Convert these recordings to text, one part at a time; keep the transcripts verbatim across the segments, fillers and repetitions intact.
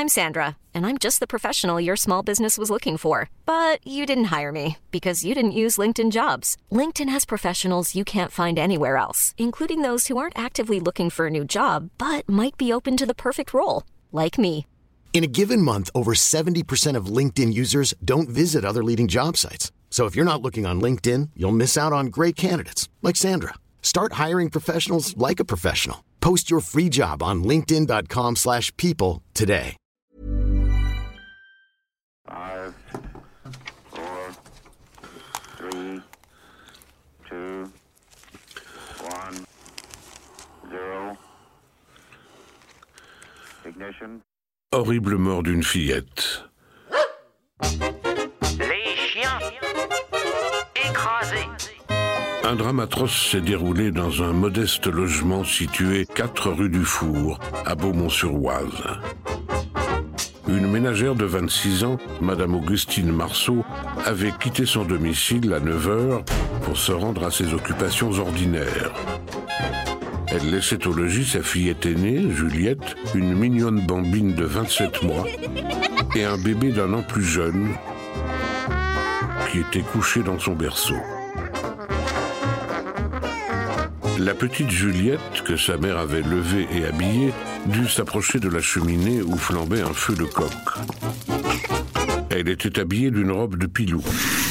I'm Sandra, and I'm just the professional your small business was looking for. But you didn't hire me because you didn't use LinkedIn Jobs. LinkedIn has professionals you can't find anywhere else, including those who aren't actively looking for a new job, but might be open to the perfect role, like me. In a given month, over seventy percent of LinkedIn users don't visit other leading job sites. So if you're not looking on LinkedIn, you'll miss out on great candidates like Sandra. Start hiring professionals like a professional. Post your free job on linkedin.com slash people today. Five, four, three, two, one, zero. Ignition. Horrible mort d'une fillette. Les chiens écrasés. Un drame atroce s'est déroulé dans un modeste logement situé quatre rue du Four, à Beaumont-sur-Oise. Une ménagère de vingt-six ans, Madame Augustine Marceau, avait quitté son domicile à neuf heures pour se rendre à ses occupations ordinaires. Elle laissait au logis sa fillette aînée, Juliette, une mignonne bambine de vingt-sept mois, et un bébé d'un an plus jeune, qui était couché dans son berceau. La petite Juliette, que sa mère avait levée et habillée, dut s'approcher de la cheminée où flambait un feu de coq. Elle était habillée d'une robe de pilou.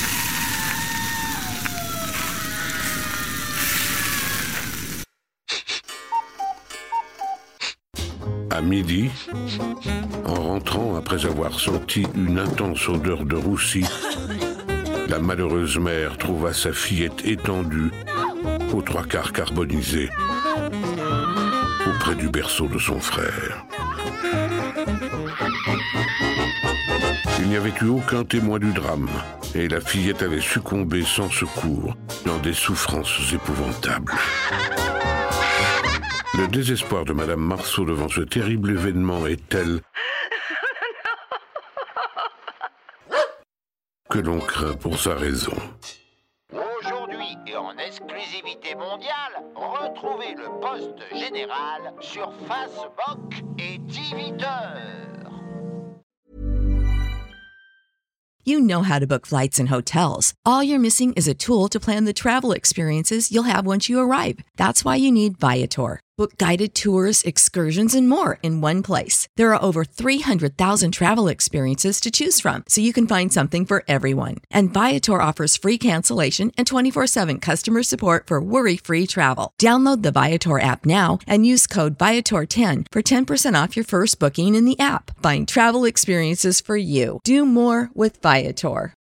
À midi, en rentrant après avoir senti une intense odeur de roussi, la malheureuse mère trouva sa fillette étendue, aux trois quarts carbonisée, auprès du berceau de son frère. Il n'y avait eu aucun témoin du drame, et la fillette avait succombé sans secours, dans des souffrances épouvantables. Le désespoir de Madame Marceau devant ce terrible événement est tel que l'on craint pour sa raison. Aujourd'hui et en exclusivité mondiale, retrouvez le poste général sur Facebook et Twitter. You know how to book flights and hotels. All you're missing is a tool to plan the travel experiences you'll have once you arrive. That's why you need Viator. Book guided tours, excursions, and more in one place. There are over three hundred thousand travel experiences to choose from, so you can find something for everyone. And Viator offers free cancellation and twenty-four seven customer support for worry-free travel. Download the Viator app now and use code Viator ten for ten percent off your first booking in the app. Find travel experiences for you. Do more with Viator.